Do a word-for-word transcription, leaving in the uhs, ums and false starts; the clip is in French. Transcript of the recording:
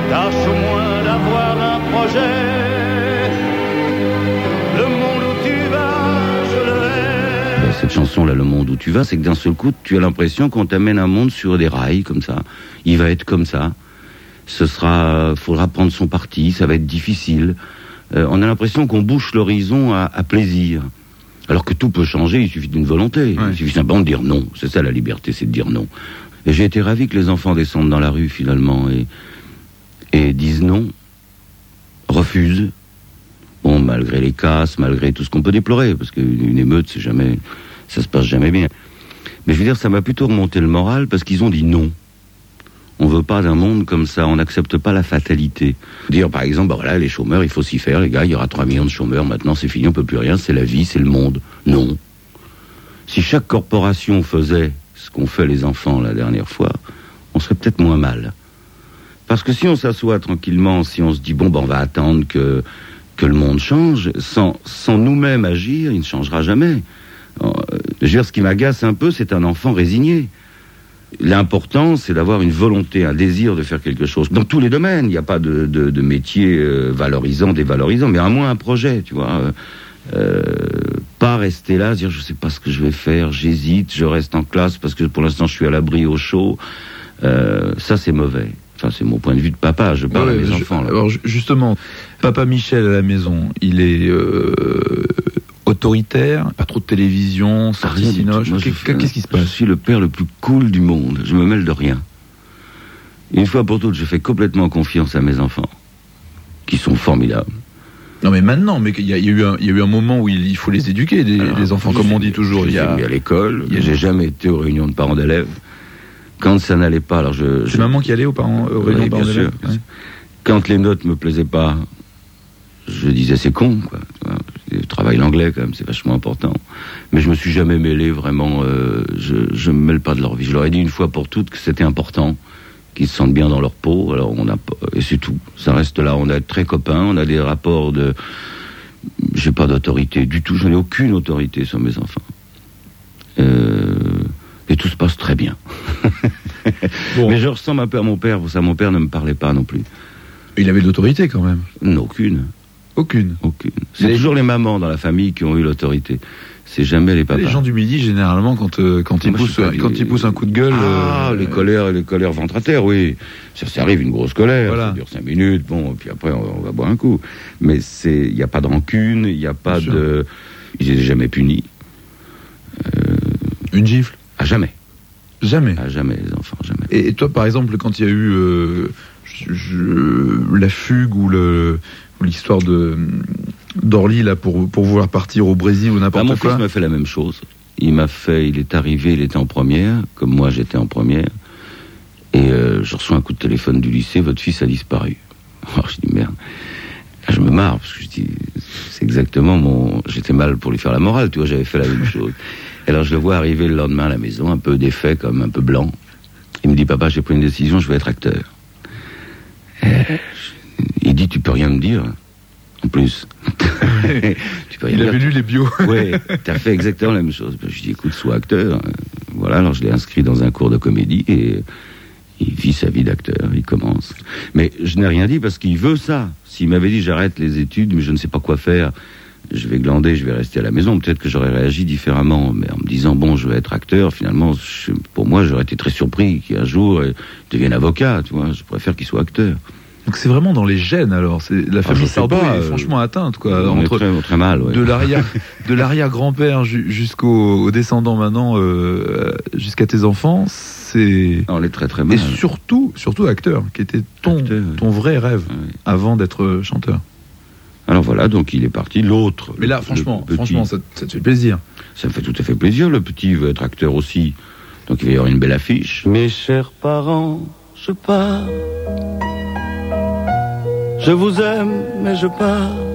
tâche au moins d'avoir un projet. Le monde où tu vas, je le hais. Dans cette chanson-là, Le monde où tu vas, c'est que d'un seul coup, tu as l'impression qu'on t'amène un monde sur des rails, comme ça. Il va être comme ça. Ce sera, faudra prendre son parti, ça va être difficile. Euh, on a l'impression qu'on bouche l'horizon à, à plaisir. Alors que tout peut changer, il suffit d'une volonté. Ouais. Il suffit simplement de dire non. C'est ça la liberté, c'est de dire non. Et j'ai été ravi que les enfants descendent dans la rue, finalement, et, et disent non, refusent. Bon, malgré les casses, malgré tout ce qu'on peut déplorer, parce qu'une émeute, c'est jamais, ça se passe jamais bien. Mais je veux dire, ça m'a plutôt remonté le moral, parce qu'ils ont dit non. On veut pas d'un monde comme ça, on n'accepte pas la fatalité. Dire par exemple, bah voilà, les chômeurs, il faut s'y faire, les gars, il y aura trois millions de chômeurs, maintenant c'est fini, on peut plus rien, c'est la vie, c'est le monde. Non. Si chaque corporation faisait ce qu'ont fait les enfants la dernière fois, on serait peut-être moins mal. Parce que si on s'assoit tranquillement, si on se dit, bon, ben on va attendre que, que le monde change, sans, sans nous-mêmes agir, il ne changera jamais. Je veux dire, ce qui m'agace un peu, c'est un enfant résigné. L'important, c'est d'avoir une volonté, un désir de faire quelque chose. Dans tous les domaines, il n'y a pas de, de, de métier euh, valorisant, dévalorisant, mais à moins un projet, tu vois. Euh, euh, pas rester là, dire je sais pas ce que je vais faire, j'hésite, je reste en classe parce que pour l'instant je suis à l'abri au chaud. Euh, ça, c'est mauvais. Enfin, c'est mon point de vue de papa, je parle ouais, à mes je, enfants. Là. Alors justement, papa Michel à la maison, il est... Euh... autoritaire, pas trop de télévision, sortie cinoche. Qu'est-ce qui se passe ? Je suis le père le plus cool du monde. Je me mêle de rien. Une fois pour toutes, je fais complètement confiance à mes enfants, qui sont formidables. Non mais maintenant, mais il y, y a eu un, il y a eu un moment où il, il faut les éduquer, des, Alors, les enfants, comme on dit toujours. Il y a mis à l'école. A... J'ai jamais été aux réunions de parents d'élèves. Quand ça n'allait pas, alors je. C'est je... maman qui allait aux parents aux réunions oui, de parents d'élèves. Ouais. Quand les notes me plaisaient pas, je disais c'est con, quoi. Je travaille l'anglais quand même, c'est vachement important. Mais je me suis jamais mêlé vraiment. Euh, je, je me mêle pas de leur vie. Je leur ai dit une fois pour toutes que c'était important, qu'ils se sentent bien dans leur peau. Alors on a et c'est tout. Ça reste là. On est très copains. On a des rapports de. J'ai pas d'autorité du tout. Je n'ai aucune autorité sur mes enfants. Euh, et tout se passe très bien. Bon. Mais je ressemble un peu à mon père. Ça, mon père ne me parlait pas non plus. Il avait de l'autorité quand même. Non, aucune. Aucune. Aucune. C'est les... toujours les mamans dans la famille qui ont eu l'autorité. C'est jamais les papas. Les gens du Midi, généralement, quand, euh, quand, ils, poussent, quand les... ils poussent un coup de gueule... Ah, euh... les colères, les colères ventre à terre, oui. Ça, ça arrive, une grosse colère. Voilà. Ça dure cinq minutes, bon, puis après, on, on va boire un coup. Mais c'est, il n'y a pas de rancune, il n'y a pas Bien de... Ils n'étaient jamais punis. Euh... Une gifle ? À jamais. Jamais ? À jamais, les enfants, jamais. Et, et toi, par exemple, quand il y a eu euh, je, je, la fugue ou le... l'histoire de d'Orly là pour pour vouloir partir au Brésil ou n'importe bah, mon quoi. Mon fils m'a fait la même chose. Il m'a fait, il est arrivé, il était en première, comme moi j'étais en première, et euh, je reçois un coup de téléphone du lycée, votre fils a disparu. Alors je dis merde, je me marre parce que je dis c'est exactement mon, j'étais mal pour lui faire la morale, tu vois, j'avais fait la même chose. Et alors je le vois arriver le lendemain à la maison, un peu défait, comme un peu blanc. Il me dit papa, j'ai pris une décision, je vais être acteur. Et il dit, tu peux rien me dire, en plus. Tu peux rien il dire. avait lu les bios. Oui, tu as fait exactement la même chose. Je dis, écoute, sois acteur. Voilà, alors je l'ai inscrit dans un cours de comédie et il vit sa vie d'acteur, il commence. Mais je n'ai rien dit parce qu'il veut ça. S'il m'avait dit, j'arrête les études, mais je ne sais pas quoi faire, je vais glander, je vais rester à la maison, peut-être que j'aurais réagi différemment. Mais en me disant, bon, je vais être acteur, finalement, je, pour moi, j'aurais été très surpris qu'un jour, il devienne avocat, tu vois. Je préfère qu'il soit acteur. Donc c'est vraiment dans les gènes alors, c'est la famille ah, Sardou est euh, franchement atteinte quoi. On entre est très, très mal, ouais. de l'arrière de l'arrière-grand-père jusqu'au au descendant maintenant euh, jusqu'à tes enfants, c'est on est très très mal. Et surtout surtout acteur, qui était ton acteur, ton vrai rêve ouais. avant d'être chanteur. Alors voilà, donc il est parti. L'autre. Mais là franchement, petit, franchement ça, ça te fait plaisir. Ça me fait tout à fait plaisir. Le petit veut être acteur aussi, donc il va y avoir une belle affiche. Mes chers parents, je pars. Je vous aime, mais je pars.